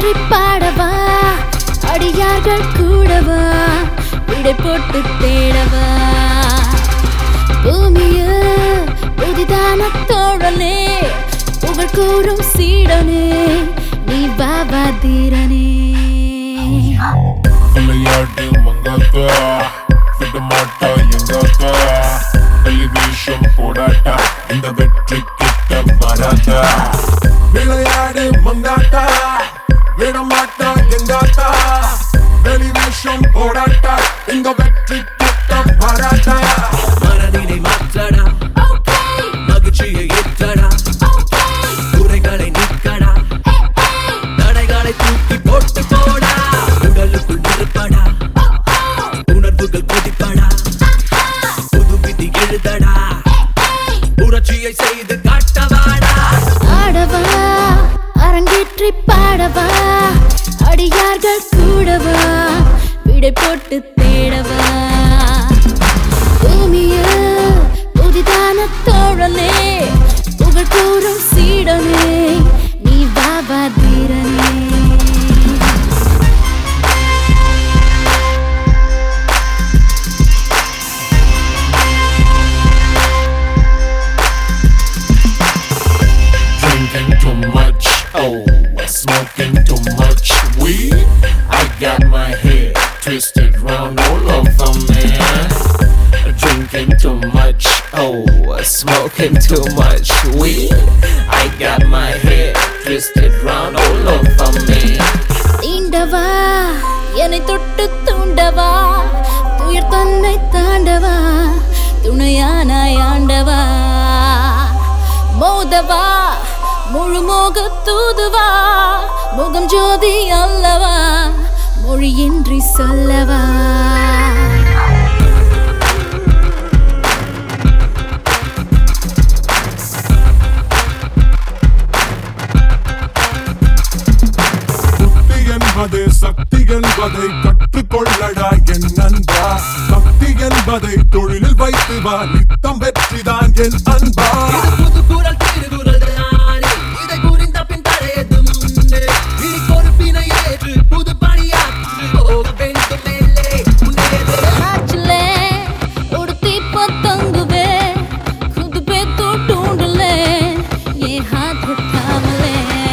அரங்கேற்றி பாடவா அடியார்கள் கூடவா விடை போட்டு தேடவா பூமியில் புதிதான தோழனே புகழ் கூறும் சீடனே நீ பாபா தீரனே விளையாட்டு மங்காத்தா விடமாட்டா எங்காத்தா டெலிவிஷன் போடாட்டா இந்த வெற்றி கிட்ட வராதா விளையாடு மங்காத்தா விடமாட்டா எங்காத்தா டெலிவிஷன் போடாட்டா இந்த வெற்றி கிட்ட வராதா மனதினை மாற்றடா மகிழ்ச்சியை ஏற்றடா குறைகளை நீக்கடா தடைகளை தூக்கி போட்டு போடா உடலுக்குள் இருப்படா உணர்வுகள் கொதிப்படா புது விதி எழுதடா புரட்சியை செய்து காட்டவாடா ஆடவா அரங்கேற்றி பாடவா அடியார்கள் கூடவா விடை போட்டு தேடவா பூமியில் புதிதான தோழனே புகழ் கூறும் சீடனே நீ Baba தீரனே Drinking too much, oh, smoking too much weed. I got my head twisted round all over me. Drinking too much, oh, smoking too much weed. I got my head twisted round all over me. தீண்டவா என்னை தொட்டு தூண்டவா துயர் தன்னை தாண்டவா துணையானாய் ஆண்டவா மோதவா முழு மோக தூதுவா முகம் ஜோதி அல்லவா மொழியின்றி சொல்லவா புத்தி என்பது சக்தி என்பதை கற்றுக்கொள்ளடா என் நண்பா சக்தி என்பதை தொழிலில் வைத்து வா நித்தம் வெற்றிதான் என் அன்பா புது குரல் திருகுரல் தானே இதை புரிந்த பின் தடையது முன்னே இனி பொறுப்பினை ஏற்று புது பணியாற்று போக வேண்டும் மேலே முன்னேறு ஆச்சுலே உடுத்தி பத்தங்குவே खुद पे तो ढूंढ ले ये हाथ थाम ले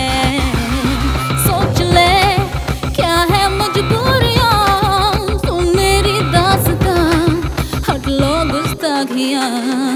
सोच ले क्या है मजबूरियां तुम मेरी दास्तां हट लो गुस्ताखियां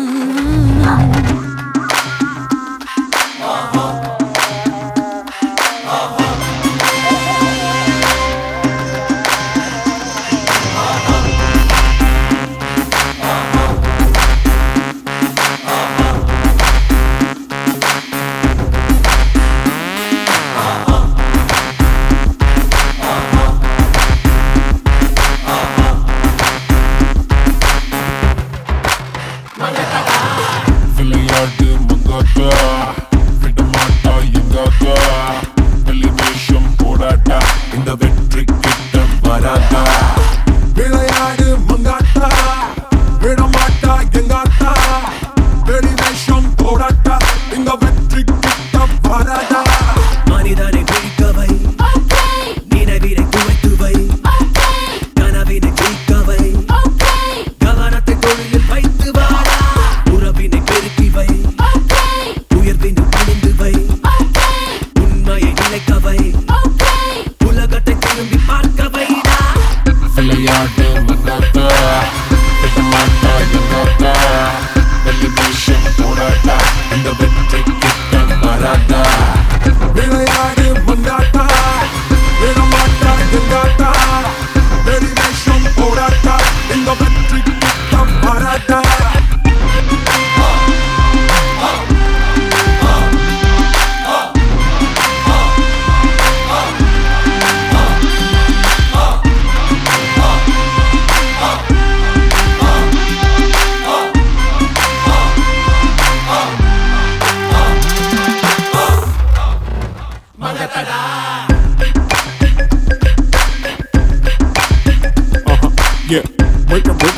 விளையாட்டு மங்காத்தா விடமாட்டா எங்காத்தா டெலிவிஷன் போடாட்டா இந்த வெற்றி கிட்ட வராதா விளையாடு மங்காத்தா விடமாட்டா எங்காத்தா டெலிவிஷன் போடாட்டா இந்த வெற்றி கிட்ட வராதா மனிதனை பிடிக்கவை நினைவினை குவைத்துவை கனவினை ஜெயிக்கவை கவனத்தை தொழிலில் வைத்து வாடா உறவினை பெருக்கிவை உயர்வினை பணிந்து வை உண்மையை நிலைக்கவை உலகத்தை திரும்பி பார்க்க வைடா விளையாட்டு மங்காத்தா விடமாட்டா எங்காத்தா டெலிவிஷன் போடாட்டா இந்த வெற்றி கிட்ட வராதா விளையாடு மங்காத்தா விடமாட்டா எங்காத்தா டெலிவிஷன் போடாட்டா இந்த வெற்றி கிட்ட வராதா Yeah, break it.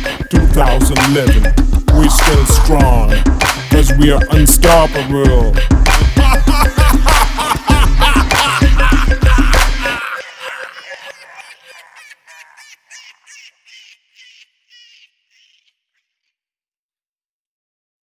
2011, we're still strong, cause we are unstoppable.